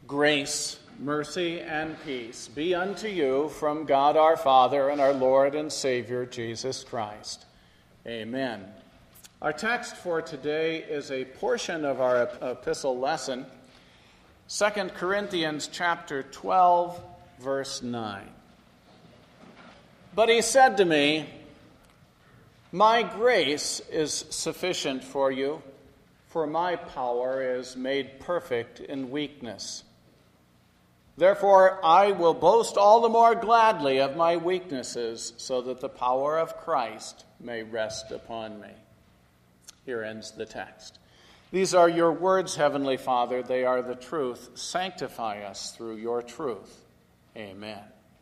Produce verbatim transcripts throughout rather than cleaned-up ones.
Grace, mercy, and peace be unto you from God our Father and our Lord and Savior Jesus Christ. Amen. Our text for today is a portion of our epistle lesson, Second Corinthians chapter twelve, verse nine. But he said to me, "My grace is sufficient for you, for my power is made perfect in weakness. Therefore, I will boast all the more gladly of my weaknesses, so that the power of Christ may rest upon me." Here ends the text. These are your words, Heavenly Father. They are the truth. Sanctify us through your truth. Amen.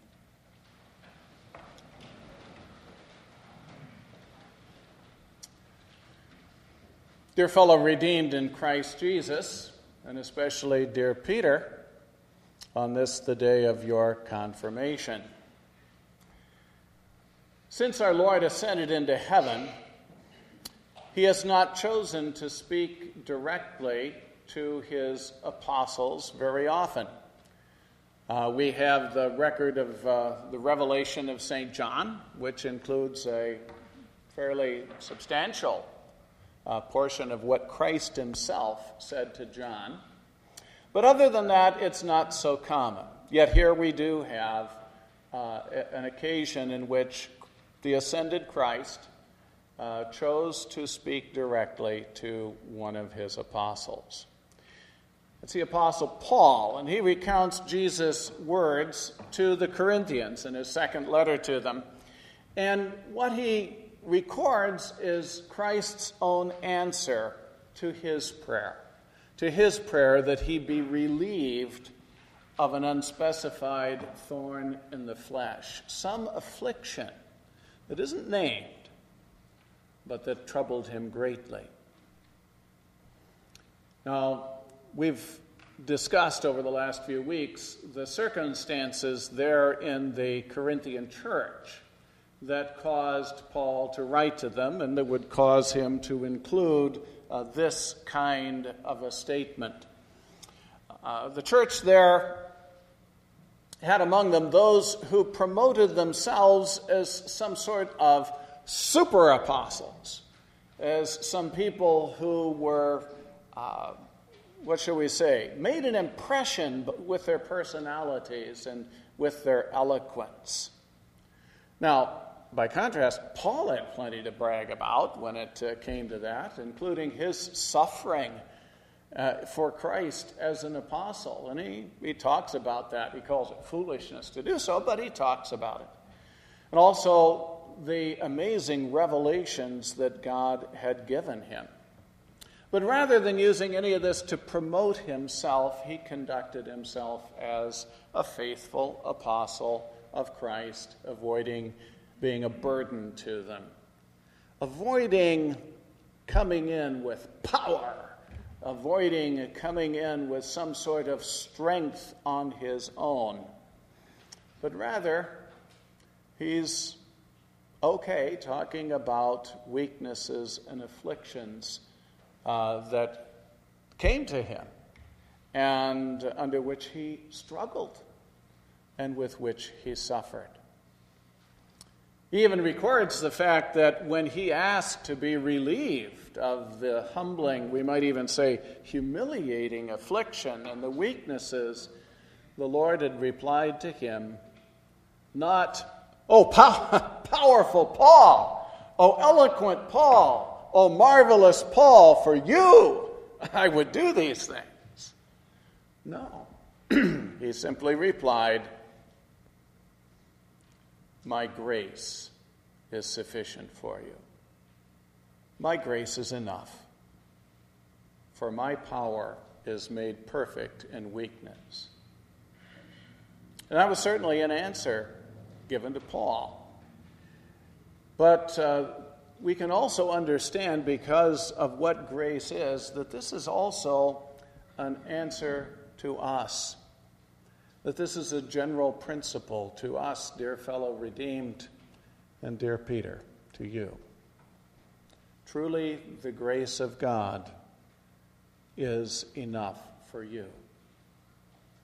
Dear fellow redeemed in Christ Jesus, and especially dear Peter, on this, the day of your confirmation. Since our Lord ascended into heaven, he has not chosen to speak directly to his apostles very often. Uh, we have the record of uh, the revelation of Saint John, which includes a fairly substantial uh, portion of what Christ himself said to John. But other than that, it's not so common. Yet here we do have uh, an occasion in which the ascended Christ uh, chose to speak directly to one of his apostles. It's the Apostle Paul, and he recounts Jesus' words to the Corinthians in his second letter to them. And what he records is Christ's own answer to his prayer. To his prayer that he be relieved of an unspecified thorn in the flesh, some affliction that isn't named, but that troubled him greatly. Now, we've discussed over the last few weeks the circumstances there in the Corinthian church that caused Paul to write to them and that would cause him to include Uh, this kind of a statement. Uh, the church there had among them those who promoted themselves as some sort of super apostles, as some people who were, uh, what shall we say, made an impression with their personalities and with their eloquence. Now, by contrast, Paul had plenty to brag about when it uh, came to that, including his suffering uh, for Christ as an apostle. And he, he talks about that. He calls it foolishness to do so, but he talks about it. And also the amazing revelations that God had given him. But rather than using any of this to promote himself, he conducted himself as a faithful apostle of Christ, avoiding being a burden to them, avoiding coming in with power, avoiding coming in with some sort of strength on his own, but rather he's okay talking about weaknesses and afflictions uh, that came to him and under which he struggled and with which he suffered. He even records the fact that when he asked to be relieved of the humbling, we might even say humiliating affliction and the weaknesses, the Lord had replied to him, not, "Oh, pow- powerful Paul, oh, eloquent Paul, oh, marvelous Paul, for you I would do these things." No. He simply replied, "My grace is sufficient for you. My grace is enough, for my power is made perfect in weakness." And that was certainly an answer given to Paul. But uh, we can also understand, because of what grace is, that this is also an answer to us. That this is a general principle to us, dear fellow redeemed, and dear Peter, to you. Truly, the grace of God is enough for you.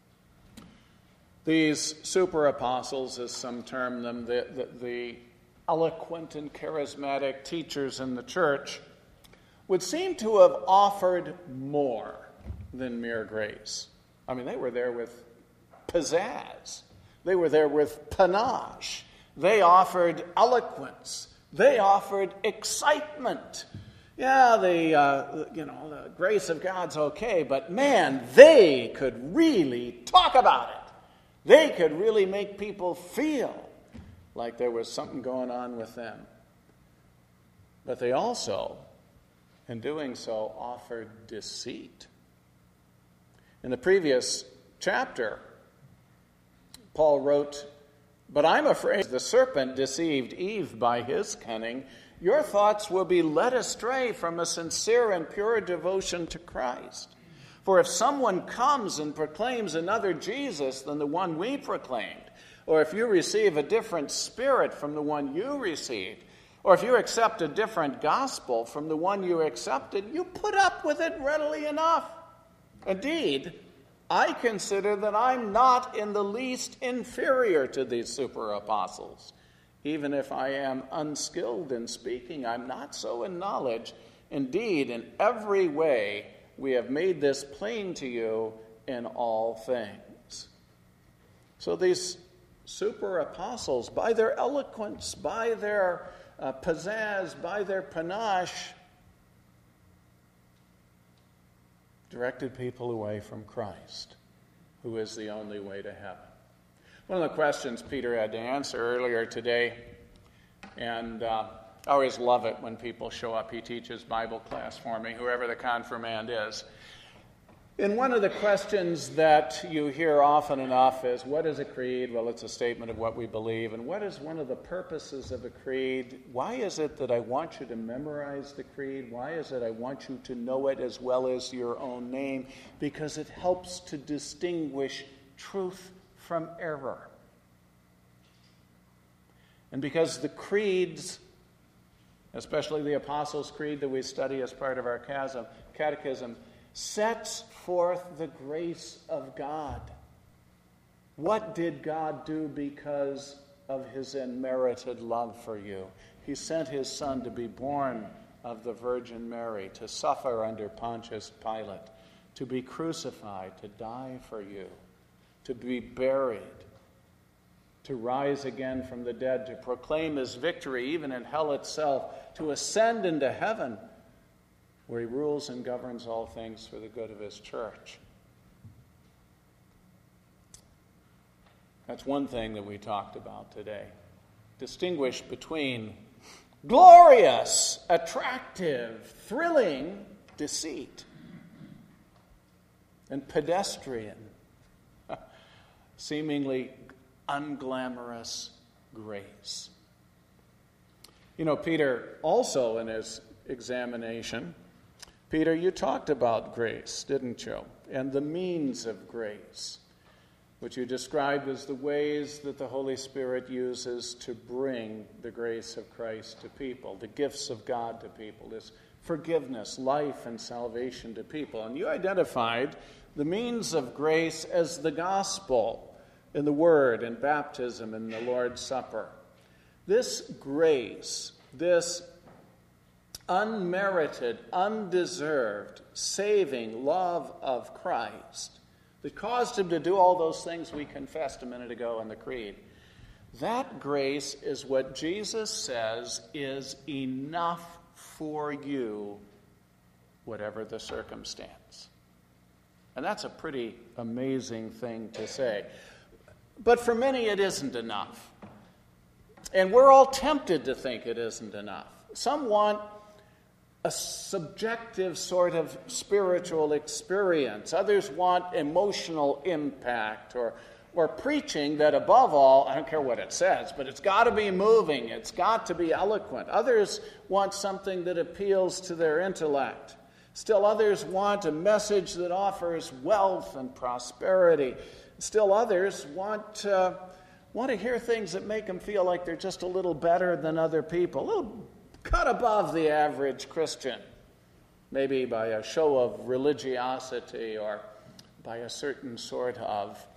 These super apostles, as some term them, the, the, the eloquent and charismatic teachers in the church, would seem to have offered more than mere grace. I mean, they were there with pizzazz. They were there with panache. They offered eloquence. They offered excitement. Yeah, the uh, you know the grace of God's okay, but man, they could really talk about it. They could really make people feel like there was something going on with them. But they also, in doing so, offered deceit. In the previous chapter, Paul wrote, "But I'm afraid the serpent deceived Eve by his cunning. Your thoughts will be led astray from a sincere and pure devotion to Christ. For if someone comes and proclaims another Jesus than the one we proclaimed, or if you receive a different spirit from the one you received, or if you accept a different gospel from the one you accepted, you put up with it readily enough. Indeed, I consider that I'm not in the least inferior to these super apostles. Even if I am unskilled in speaking, I'm not so in knowledge. Indeed, in every way, we have made this plain to you in all things." So these super apostles, by their eloquence, by their uh, pizzazz, by their panache, directed people away from Christ, who is the only way to heaven. One of the questions Peter had to answer earlier today, and uh, I always love it when people show up. He teaches Bible class for me, whoever the confirmand is. And one of the questions that you hear often enough is, what is a creed? Well, it's a statement of what we believe. And what is one of the purposes of a creed? Why is it that I want you to memorize the creed? Why is it I want you to know it as well as your own name? Because it helps to distinguish truth from error. And because the creeds, especially the Apostles' Creed that we study as part of our catechism, sets forth the grace of God. What did God do because of his unmerited love for you? He sent his Son to be born of the Virgin Mary, to suffer under Pontius Pilate, to be crucified, to die for you, to be buried, to rise again from the dead, to proclaim his victory even in hell itself, to ascend into heaven, where he rules and governs all things for the good of his church. That's one thing that we talked about today. Distinguish between glorious, attractive, thrilling deceit and pedestrian, seemingly unglamorous grace. You know, Peter also in his examination, Peter, you talked about grace, didn't you? And the means of grace, which you described as the ways that the Holy Spirit uses to bring the grace of Christ to people, the gifts of God to people, this forgiveness, life, and salvation to people. And you identified the means of grace as the gospel, in the Word, in baptism, in the Lord's Supper. This grace, this unmerited, undeserved, saving love of Christ that caused him to do all those things we confessed a minute ago in the Creed, that grace is what Jesus says is enough for you, whatever the circumstance. And that's a pretty amazing thing to say. But for many, it isn't enough. And we're all tempted to think it isn't enough. Some want a subjective sort of spiritual experience. Others want emotional impact or, or preaching that above all, I don't care what it says, but it's got to be moving. It's got to be eloquent. Others want something that appeals to their intellect. Still others want a message that offers wealth and prosperity. Still others want, uh, want to hear things that make them feel like they're just a little better than other people, a little cut above the average Christian, maybe by a show of religiosity or by a certain sort of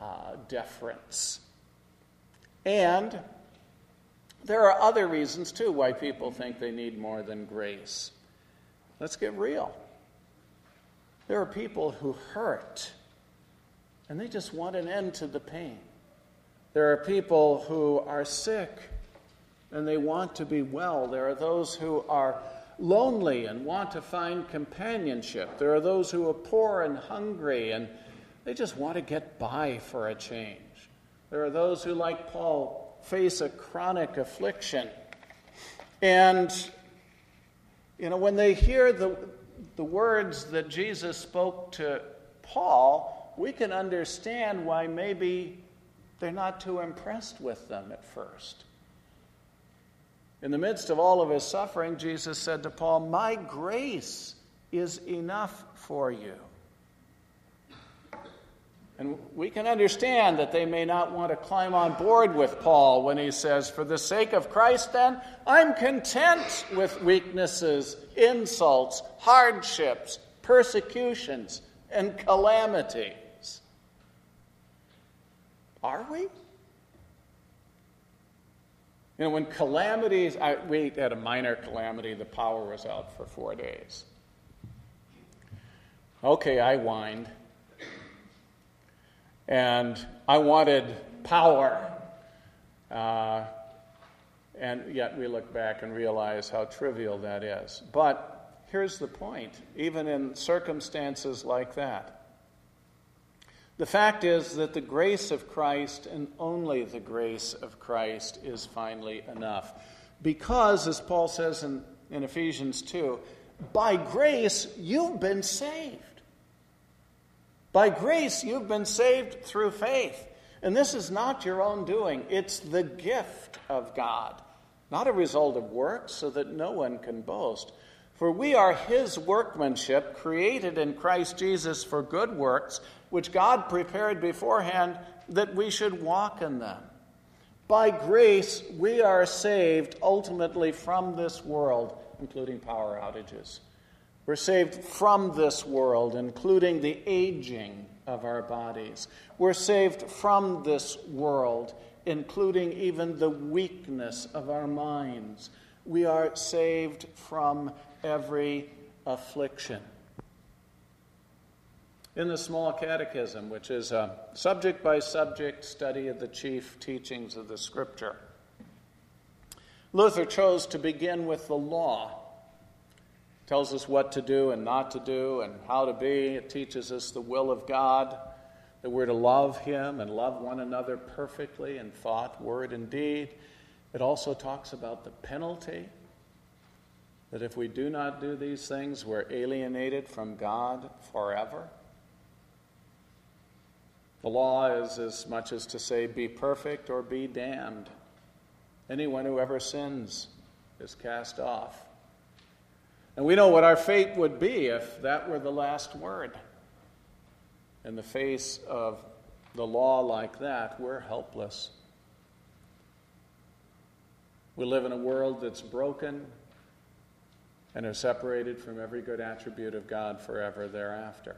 uh, deference. And there are other reasons, too, why people think they need more than grace. Let's get real. There are people who hurt, and they just want an end to the pain. There are people who are sick, and they want to be well. There are those who are lonely and want to find companionship. There are those who are poor and hungry, and they just want to get by for a change. There are those who, like Paul, face a chronic affliction. And, you know, when they hear the, the words that Jesus spoke to Paul, we can understand why maybe they're not too impressed with them at first. In the midst of all of his suffering, Jesus said to Paul, "My grace is enough for you." And we can understand that they may not want to climb on board with Paul when he says, "For the sake of Christ, then, I'm content with weaknesses, insults, hardships, persecutions, and calamities." Are we? You know, when calamities, I, we had a minor calamity, the power was out for four days. Okay, I whined. And I wanted power. Uh, and yet we look back and realize how trivial that is. But here's the point, even in circumstances like that. The fact is that the grace of Christ, and only the grace of Christ, is finally enough. Because, as Paul says in, in Ephesians two, by grace you've been saved. By grace, you've been saved through faith. And this is not your own doing. It's the gift of God, not a result of works, so that no one can boast. For we are his workmanship, created in Christ Jesus for good works, which God prepared beforehand that we should walk in them. By grace, we are saved ultimately from this world, including power outages. We're saved from this world, including the aging of our bodies. We're saved from this world, including even the weakness of our minds. We are saved from every affliction. In the Small Catechism, which is a subject-by-subject study of the chief teachings of the Scripture, Luther chose to begin with the law. It tells us what to do and not to do and how to be. It teaches us the will of God, that we're to love him and love one another perfectly in thought, word, and deed. It also talks about the penalty, that if we do not do these things, we're alienated from God forever. The law is as much as to say, be perfect or be damned. Anyone who ever sins is cast off. And we know what our fate would be if that were the last word. In the face of the law like that, we're helpless. We live in a world that's broken and are separated from every good attribute of God forever thereafter.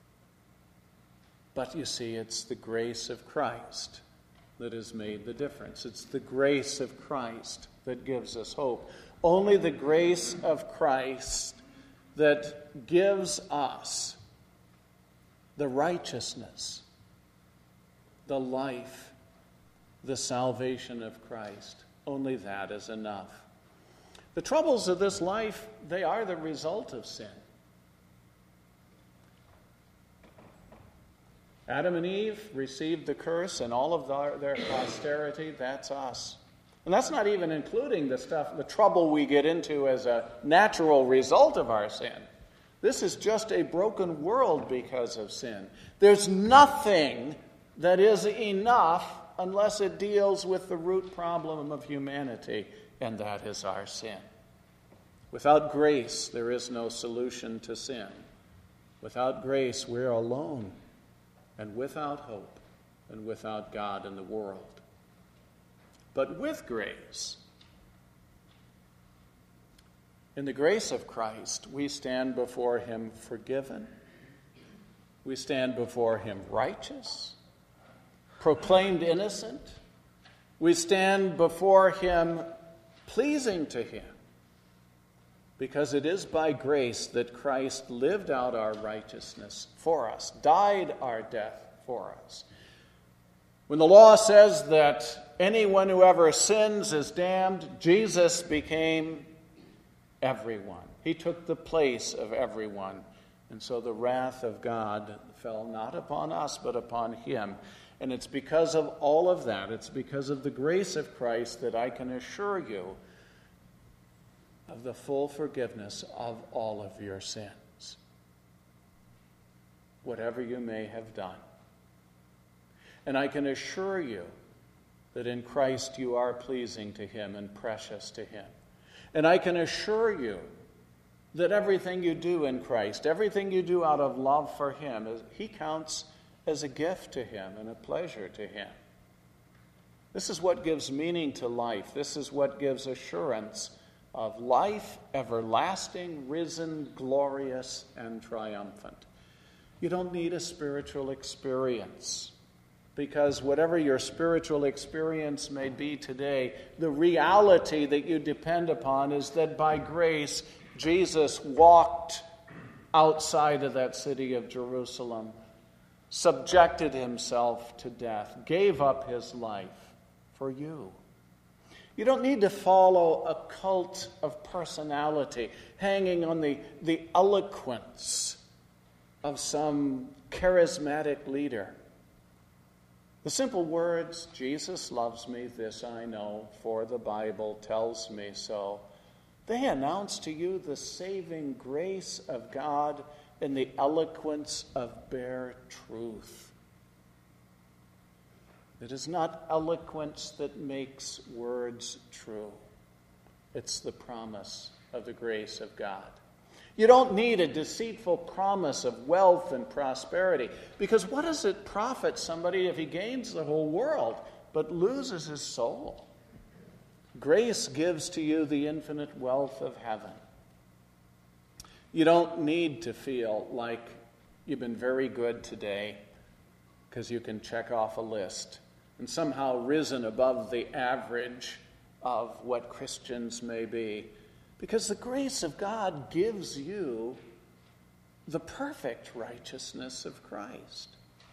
But you see, it's the grace of Christ that has made the difference. It's the grace of Christ that gives us hope. Only the grace of Christ that gives us the righteousness, the life, the salvation of Christ. Only that is enough. The troubles of this life, they are the result of sin. Adam and Eve received the curse, and all of their, their posterity, that's us. And that's not even including the stuff, the trouble we get into as a natural result of our sin. This is just a broken world because of sin. There's nothing that is enough unless it deals with the root problem of humanity, and that is our sin. Without grace, there is no solution to sin. Without grace, we're alone, and without hope, and without God in the world. But with grace, in the grace of Christ, we stand before him forgiven. We stand before him righteous. proclaimed innocent. We stand before him pleasing to him, because it is by grace that Christ lived out our righteousness for us, died our death for us. When the law says that anyone who ever sins is damned, Jesus became everyone. He took the place of everyone. And so the wrath of God fell not upon us, but upon him. And it's because of all of that, it's because of the grace of Christ that I can assure you of the full forgiveness of all of your sins, whatever you may have done. And I can assure you that in Christ you are pleasing to him and precious to him. And I can assure you that everything you do in Christ, everything you do out of love for him, he counts as a gift to him and a pleasure to him. This is what gives meaning to life. This is what gives assurance of life, everlasting, risen, glorious, and triumphant. You don't need a spiritual experience, because whatever your spiritual experience may be today, the reality that you depend upon is that by grace, Jesus walked outside of that city of Jerusalem, subjected himself to death, gave up his life for you. You don't need to follow a cult of personality, hanging on the, the eloquence of some charismatic leader. The simple words, Jesus loves me, this I know, for the Bible tells me so, they announce to you the saving grace of God in the eloquence of bare truth. It is not eloquence that makes words true. It's the promise of the grace of God. You don't need a deceitful promise of wealth and prosperity, because what does it profit somebody if he gains the whole world but loses his soul? Grace gives to you the infinite wealth of heaven. You don't need to feel like you've been very good today because you can check off a list and somehow risen above the average of what Christians may be. Because the grace of God gives you the perfect righteousness of Christ.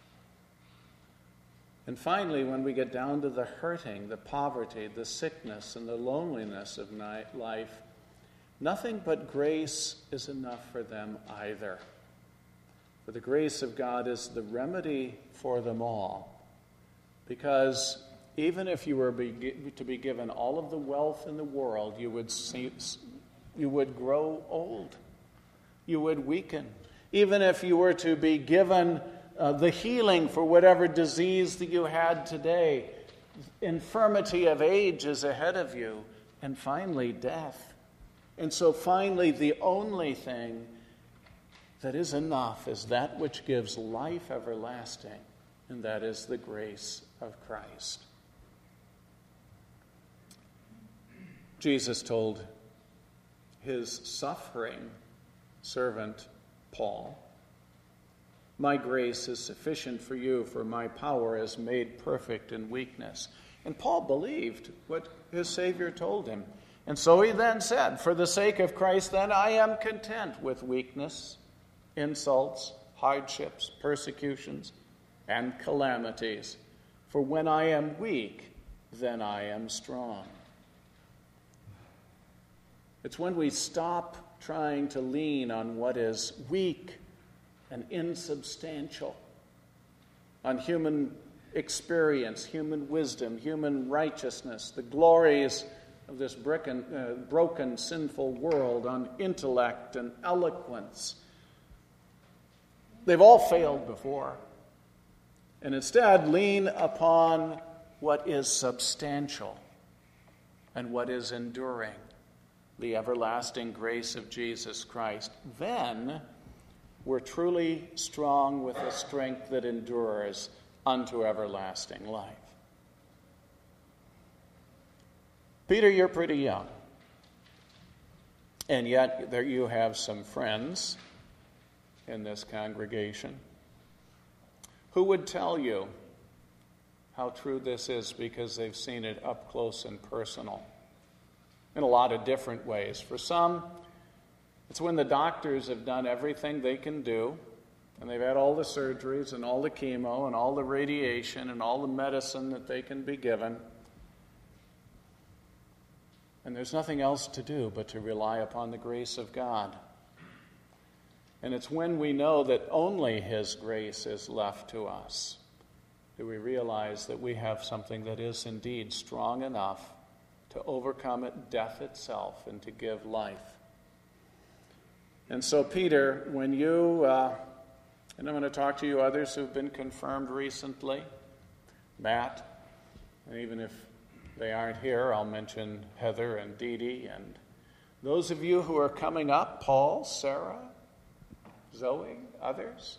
And finally, when we get down to the hurting, the poverty, the sickness, and the loneliness of life, nothing but grace is enough for them either. For the grace of God is the remedy for them all. Because even if you were to be given all of the wealth in the world, you would see, you would grow old. You would weaken. Even if you were to be given uh, the healing for whatever disease that you had today, infirmity of age is ahead of you, and finally death. And so finally the only thing that is enough is that which gives life everlasting, and that is the grace of Christ. Jesus told his suffering servant Paul, "My grace is sufficient for you, for my power is made perfect in weakness." And Paul believed what his Savior told him. And so he then said, "For the sake of Christ, then, I am content with weakness, insults, hardships, persecutions, and calamities. For when I am weak, then I am strong." It's when we stop trying to lean on what is weak and insubstantial, on human experience, human wisdom, human righteousness, the glories of this broken, uh, broken, sinful world, on intellect and eloquence. They've all failed before. And instead, lean upon what is substantial and what is enduring, the everlasting grace of Jesus Christ. Then we're truly strong with a strength that endures unto everlasting life. Peter, you're pretty young. And yet there you have some friends in this congregation who would tell you how true this is because they've seen it up close and personal in a lot of different ways. For some, it's when the doctors have done everything they can do, and they've had all the surgeries and all the chemo and all the radiation and all the medicine that they can be given. And there's nothing else to do but to rely upon the grace of God. And it's when we know that only His grace is left to us that we realize that we have something that is indeed strong enough to overcome it, death itself, and to give life. And so, Peter, when you, uh, and I'm going to talk to you others who've been confirmed recently, Matt, and even if they aren't here, I'll mention Heather and Dee Dee, and those of you who are coming up, Paul, Sarah, Zoe, others.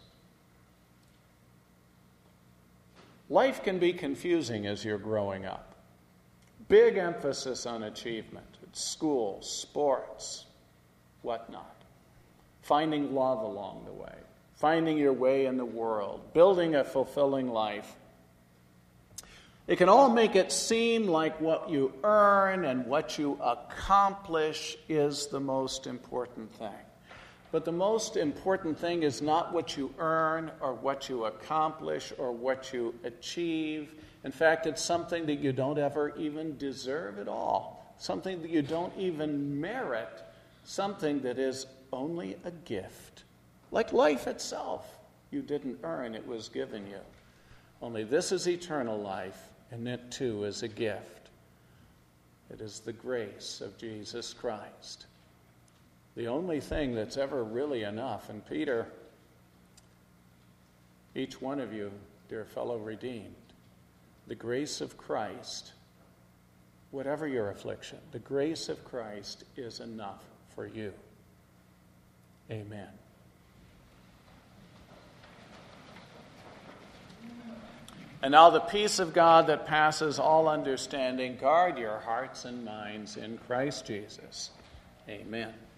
Life can be confusing as you're growing up. Big emphasis on achievement. It's school, sports, whatnot. Finding love along the way. Finding your way in the world. Building a fulfilling life. It can all make it seem like what you earn and what you accomplish is the most important thing. But the most important thing is not what you earn or what you accomplish or what you achieve. In fact, it's something that you don't ever even deserve at all. Something that you don't even merit. Something that is only a gift. Like life itself. You didn't earn, it was given you. Only this is eternal life, and it too is a gift. It is the grace of Jesus Christ. The only thing that's ever really enough. And Peter, each one of you, dear fellow redeemed, the grace of Christ, whatever your affliction, the grace of Christ is enough for you. Amen. And now the peace of God that passes all understanding, guard your hearts and minds in Christ Jesus. Amen.